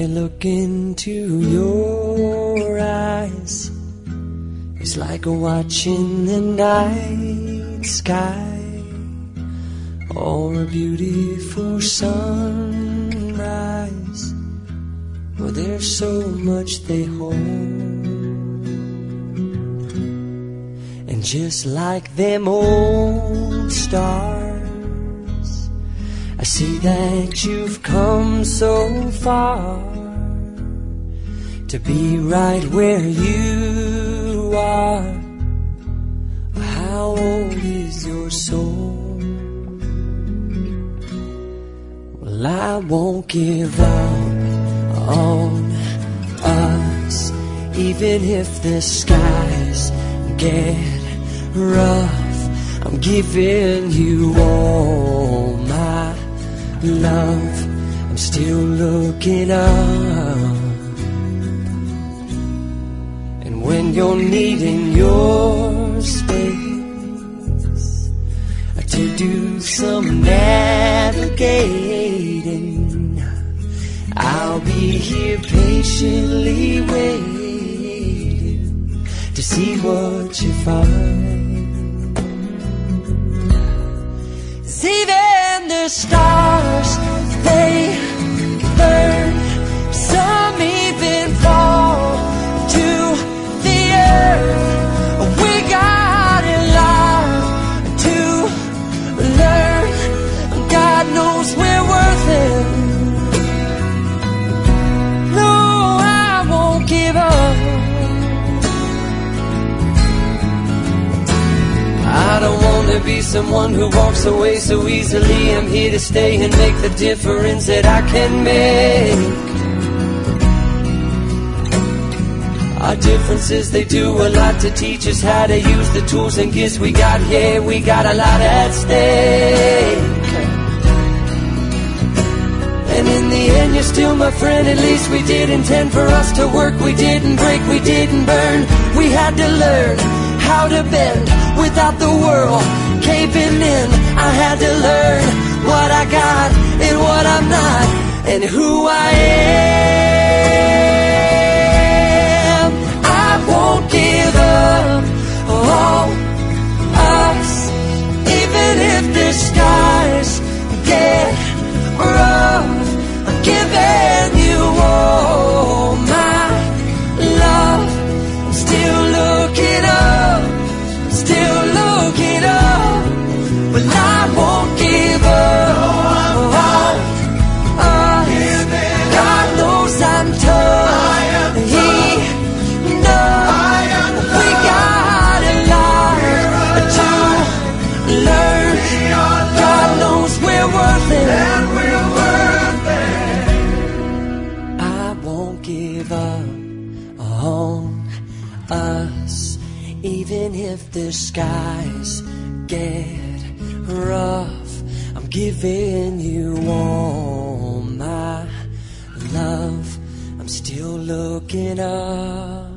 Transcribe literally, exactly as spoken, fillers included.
look into your eyes, it's like watching the night sky or a beautiful sunrise. Well, there's so much they hold, and just like them old stars, I see that you've come so far to be right where you are. How old is your soul? Well, I won't give up on us, even if the skies get rough. I'm giving you all my love. I'm still looking up, and when you're needing your space to do some navigating, I'll be here patiently waiting to see what you find. 'Cause even the stars, they burn, some even fall to the earth. We got a lot to learn. God knows we're worth it. No, I won't give up. I don't want to be someone who walks away so easily. I'm here to stay and make the difference that I can make. Our differences, they do a lot to teach us how to use the tools and gifts we got. Yeah, we got a lot at stake. And in the end, you're still my friend. At least we did intend for us to work. We didn't break, we didn't burn. We had to learn how to bend without the world caving in. I had to learn what I got and what I'm not, and who I am. I won't give up on us, even if the skies get rough. I'm giving you all my love. I'm still looking up, still looking up, but I won't give up on us. God knows I'm tough, He knows we got a lot to learn. God knows we're worth it. I won't give up on us, even if the skies get rough. I'm giving you all my love. I'm still looking up.